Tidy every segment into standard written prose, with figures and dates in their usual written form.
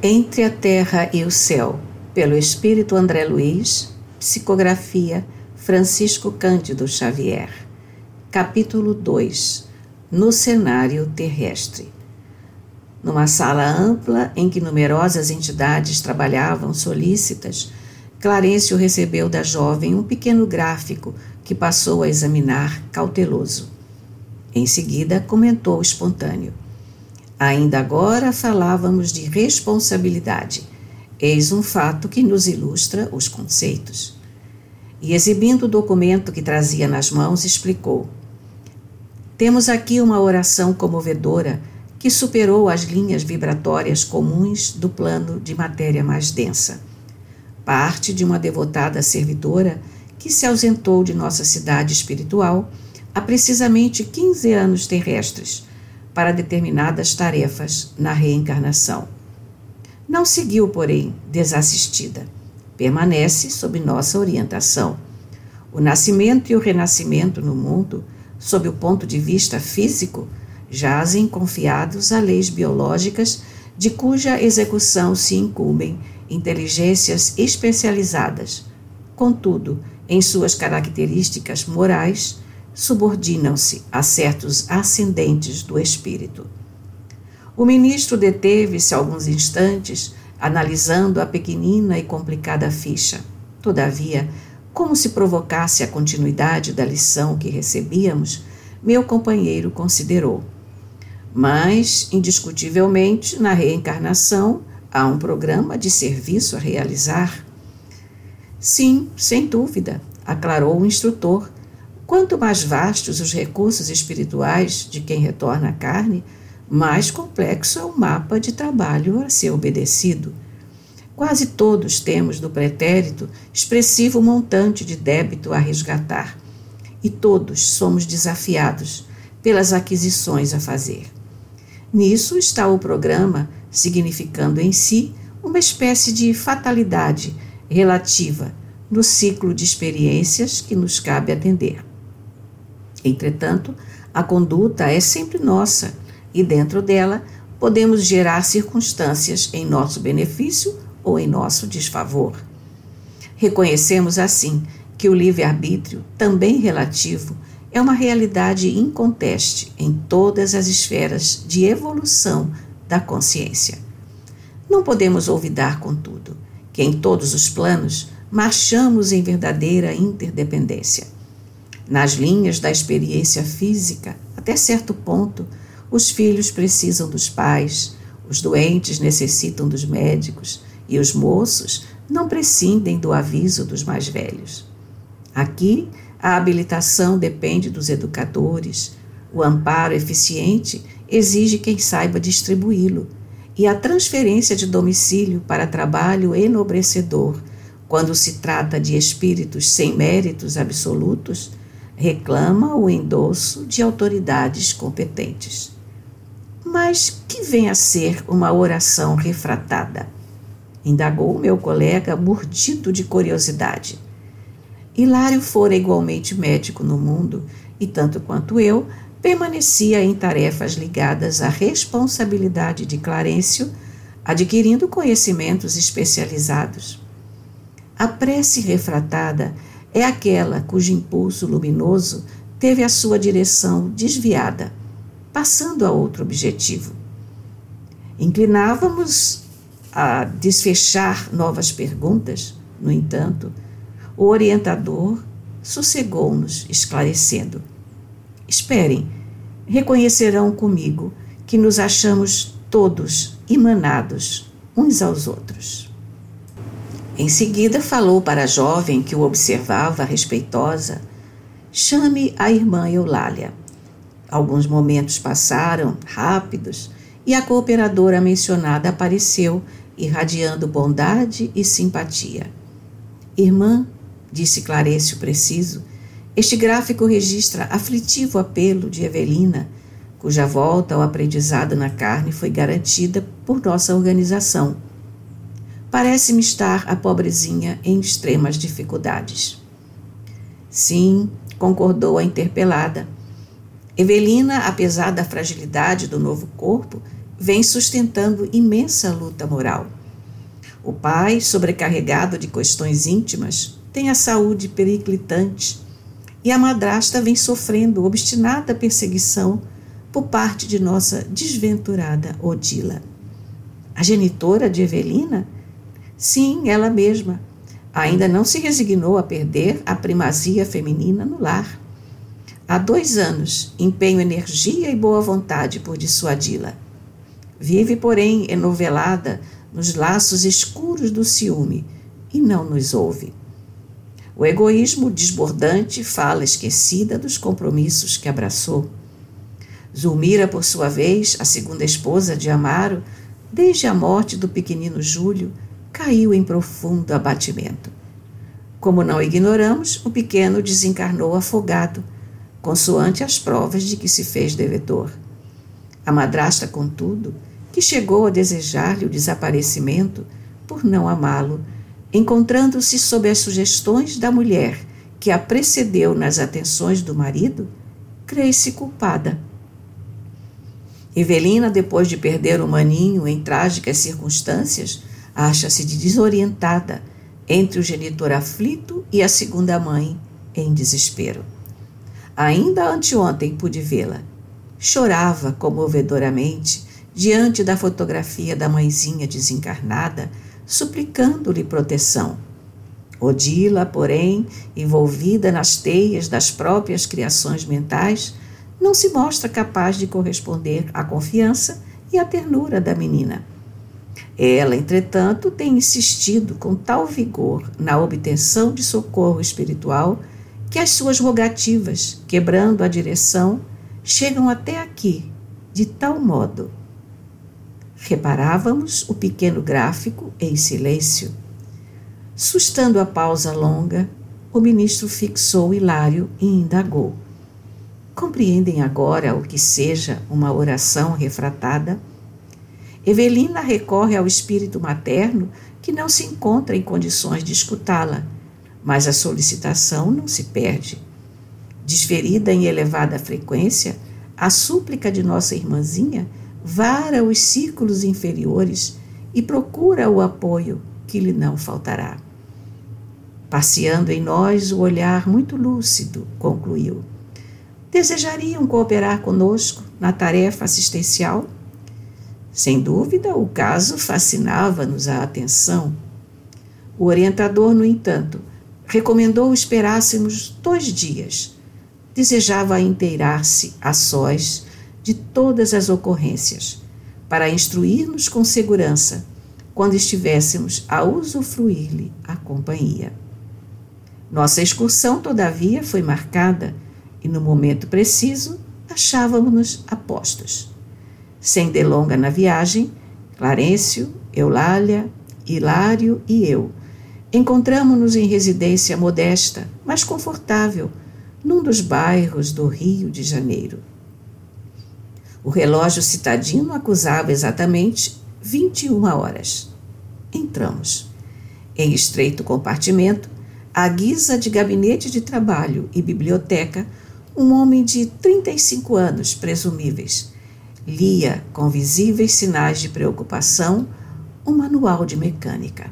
Entre a Terra e o Céu, pelo Espírito André Luiz, psicografia Francisco Cândido Xavier. Capítulo 2. No cenário terrestre. Numa sala ampla em que numerosas entidades trabalhavam solícitas, Clarencio recebeu da jovem um pequeno gráfico que passou a examinar cauteloso. Em seguida, comentou espontâneo. Ainda agora falávamos de responsabilidade. Eis um fato que nos ilustra os conceitos. E exibindo o documento que trazia nas mãos, explicou. Temos aqui uma oração comovedora que superou as linhas vibratórias comuns do plano de matéria mais densa. Parte de uma devotada servidora que se ausentou de nossa cidade espiritual há precisamente 15 anos terrestres, para determinadas tarefas na reencarnação. Não seguiu, porém, desassistida. Permanece sob nossa orientação. O nascimento e o renascimento no mundo, sob o ponto de vista físico, jazem confiados a leis biológicas de cuja execução se incumbem inteligências especializadas. Contudo, em suas características morais, subordinam-se a certos ascendentes do espírito. O ministro deteve-se alguns instantes, analisando a pequenina e complicada ficha. Todavia, como se provocasse a continuidade da lição que recebíamos, meu companheiro considerou. Mas, indiscutivelmente, na reencarnação, há um programa de serviço a realizar. Sim, sem dúvida, aclarou o instrutor. Quanto mais vastos os recursos espirituais de quem retorna à carne, mais complexo é o mapa de trabalho a ser obedecido. Quase todos temos no pretérito expressivo montante de débito a resgatar, e todos somos desafiados pelas aquisições a fazer. Nisso está o programa, significando em si uma espécie de fatalidade relativa no ciclo de experiências que nos cabe atender. Entretanto, a conduta é sempre nossa e dentro dela podemos gerar circunstâncias em nosso benefício ou em nosso desfavor. Reconhecemos assim que o livre-arbítrio, também relativo, é uma realidade inconteste em todas as esferas de evolução da consciência. Não podemos olvidar, contudo, que em todos os planos marchamos em verdadeira interdependência. Nas linhas da experiência física, até certo ponto, os filhos precisam dos pais, os doentes necessitam dos médicos e os moços não prescindem do aviso dos mais velhos. Aqui, a habilitação depende dos educadores, o amparo eficiente exige quem saiba distribuí-lo e a transferência de domicílio para trabalho enobrecedor, quando se trata de espíritos sem méritos absolutos, reclama o endosso de autoridades competentes. Mas que vem a ser uma oração refratada? Indagou meu colega, mordido de curiosidade. Hilário fora igualmente médico no mundo e, tanto quanto eu, permanecia em tarefas ligadas à responsabilidade de Clarencio, adquirindo conhecimentos especializados. A prece refratada é aquela cujo impulso luminoso teve a sua direção desviada, passando a outro objetivo. Inclinávamos a desfechar novas perguntas, no entanto, o orientador sossegou-nos, esclarecendo. Esperem, reconhecerão comigo que nos achamos todos emanados uns aos outros. Em seguida falou para a jovem que o observava respeitosa, chame a irmã Eulália. Alguns momentos passaram, rápidos, e a cooperadora mencionada apareceu, irradiando bondade e simpatia. Irmã, disse Clarencio preciso, este gráfico registra aflitivo apelo de Evelina, cuja volta ao aprendizado na carne foi garantida por nossa organização. Parece-me estar a pobrezinha em extremas dificuldades. Sim, concordou a interpelada. Evelina, apesar da fragilidade do novo corpo, vem sustentando imensa luta moral. O pai, sobrecarregado de questões íntimas, tem a saúde periclitante e a madrasta vem sofrendo obstinada perseguição por parte de nossa desventurada Odila. A genitora de Evelina? Sim, ela mesma. Ainda não se resignou a perder a primazia feminina no lar. Há 2 anos, empenho energia e boa vontade por dissuadi-la. Vive, porém, enovelada nos laços escuros do ciúme e não nos ouve. O egoísmo desbordante fala esquecida dos compromissos que abraçou. Zulmira, por sua vez, a segunda esposa de Amaro, desde a morte do pequenino Júlio, caiu em profundo abatimento. Como não ignoramos, o pequeno desencarnou afogado, consoante as provas de que se fez devedor. A madrasta, contudo, que chegou a desejar-lhe o desaparecimento por não amá-lo, encontrando-se sob as sugestões da mulher que a precedeu nas atenções do marido, crê-se culpada. Evelina, depois de perder o maninho em trágicas circunstâncias, acha-se desorientada entre o genitor aflito e a segunda mãe em desespero. Ainda anteontem pude vê-la. Chorava comovedoramente diante da fotografia da mãezinha desencarnada, suplicando-lhe proteção. Odila, porém, envolvida nas teias das próprias criações mentais, não se mostra capaz de corresponder à confiança e à ternura da menina. Ela, entretanto, tem insistido com tal vigor na obtenção de socorro espiritual que as suas rogativas, quebrando a direção, chegam até aqui, de tal modo. Reparávamos o pequeno gráfico em silêncio. Sustando a pausa longa, o ministro fixou Hilário e indagou. Compreendem agora o que seja uma oração refratada? Evelina recorre ao espírito materno que não se encontra em condições de escutá-la, mas a solicitação não se perde. Desferida em elevada frequência, a súplica de nossa irmãzinha vara os círculos inferiores e procura o apoio que lhe não faltará. Passeando em nós o olhar muito lúcido, concluiu. Desejariam cooperar conosco na tarefa assistencial? Sem dúvida, o caso fascinava-nos a atenção. O orientador, no entanto, recomendou esperássemos 2 dias. Desejava inteirar-se a sós de todas as ocorrências, para instruir-nos com segurança quando estivéssemos a usufruir-lhe a companhia. Nossa excursão, todavia, foi marcada e, no momento preciso, achávamos-nos a postos. Sem delonga na viagem, Clarencio, Eulália, Hilário e eu encontramo-nos em residência modesta, mas confortável, num dos bairros do Rio de Janeiro. O relógio citadino acusava exatamente 21 horas. Entramos. Em estreito compartimento, à guisa de gabinete de trabalho e biblioteca, um homem de 35 anos, presumíveis, lia, com visíveis sinais de preocupação, um manual de mecânica.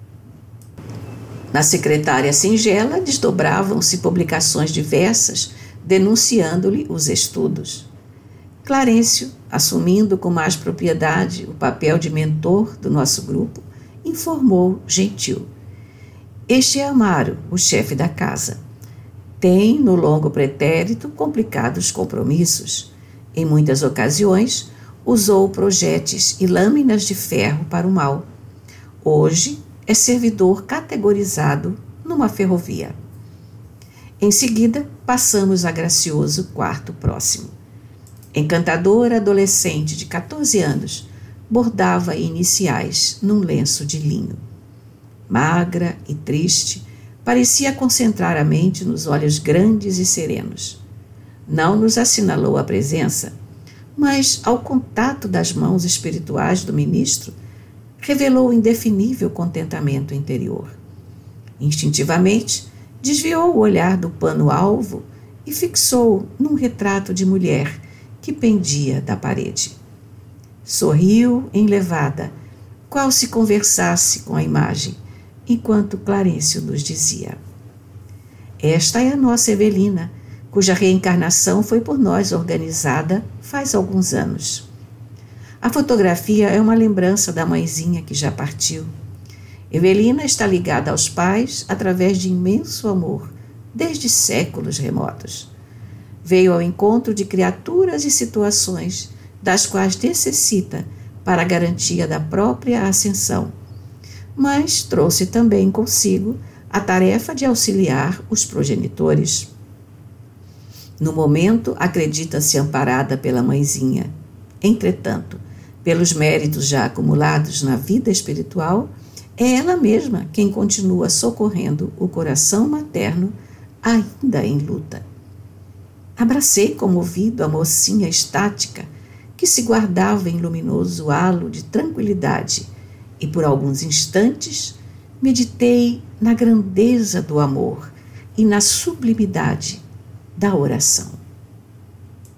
Na secretária singela desdobravam-se publicações diversas, denunciando-lhe os estudos. Clarencio, assumindo com mais propriedade o papel de mentor do nosso grupo, informou gentil. Este é Amaro, o chefe da casa. Tem, no longo pretérito, complicados compromissos. Em muitas ocasiões, usou projetos e lâminas de ferro para o mal. Hoje, é servidor categorizado numa ferrovia. Em seguida, passamos a gracioso quarto próximo. Encantadora adolescente de 14 anos, bordava iniciais num lenço de linho. Magra e triste, parecia concentrar a mente nos olhos grandes e serenos. Não nos assinalou a presença, mas, ao contato das mãos espirituais do ministro, revelou indefinível contentamento interior. Instintivamente, desviou o olhar do pano-alvo e fixou-o num retrato de mulher que pendia da parede. Sorriu enlevada, qual se conversasse com a imagem, enquanto Clarencio nos dizia: esta é a nossa Evelina, cuja reencarnação foi por nós organizada faz alguns anos. A fotografia é uma lembrança da mãezinha que já partiu. Evelina está ligada aos pais através de imenso amor, desde séculos remotos. Veio ao encontro de criaturas e situações das quais necessita para a garantia da própria ascensão, mas trouxe também consigo a tarefa de auxiliar os progenitores. No momento, acredita-se amparada pela mãezinha. Entretanto, pelos méritos já acumulados na vida espiritual, é ela mesma quem continua socorrendo o coração materno ainda em luta. Abracei comovido a mocinha estática que se guardava em luminoso halo de tranquilidade e por alguns instantes meditei na grandeza do amor e na sublimidade da oração.